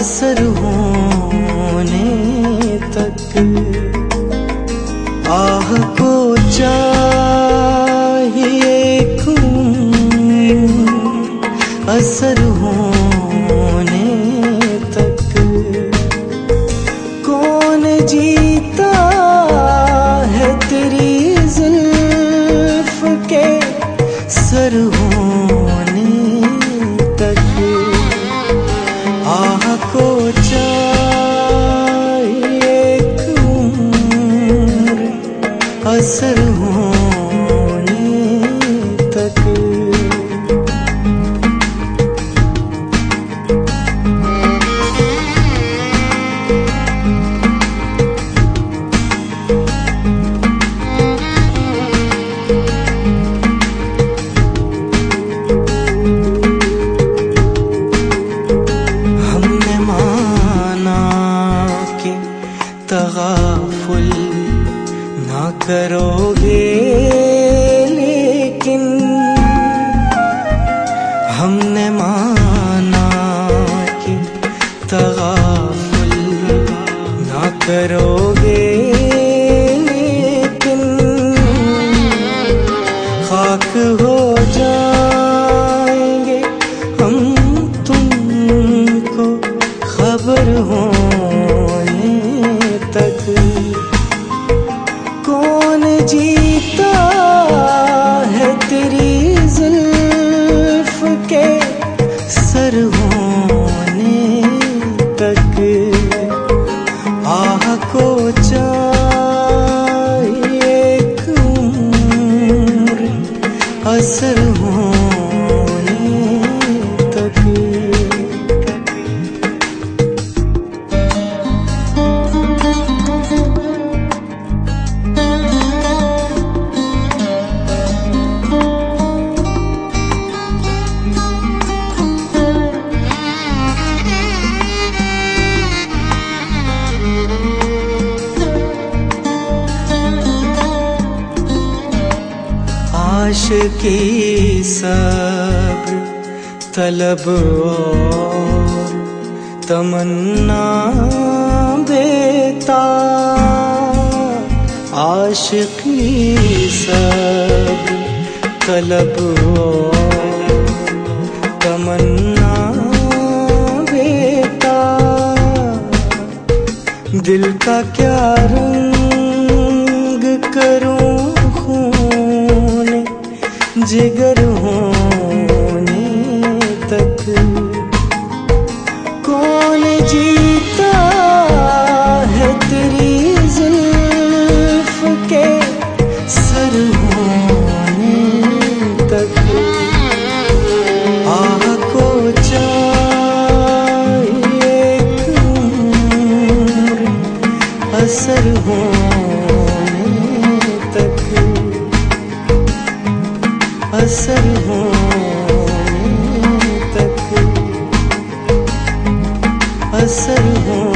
असर होने तक। आह को चाहिए असर होने तक। कौन जीता है तेरी जुल्फ के सर होने तक। आह को चाहिए असर होने तक। हमने माना कि तगाफुल ना करोगे, लेकिन हमने माना कि तगाफुल ना करोगे, लेकिन खाक हो जाएंगे हम तुमको खबर होने तक। कौन जीता है तेरी जुल्फ के सर होने तक। आह को चाहिए असर होने तक। आशिकी सब्र तलब और तमन्ना बेताब। आशिकी सब्र तलब और तमन्ना बेताब। दिल का क्या रंग करूं जिगर होने तक। कौन जीता है तेरी जुल्फ के सर होने तक। आह को चाहिए असर होने तक। असर होने तक। असर होने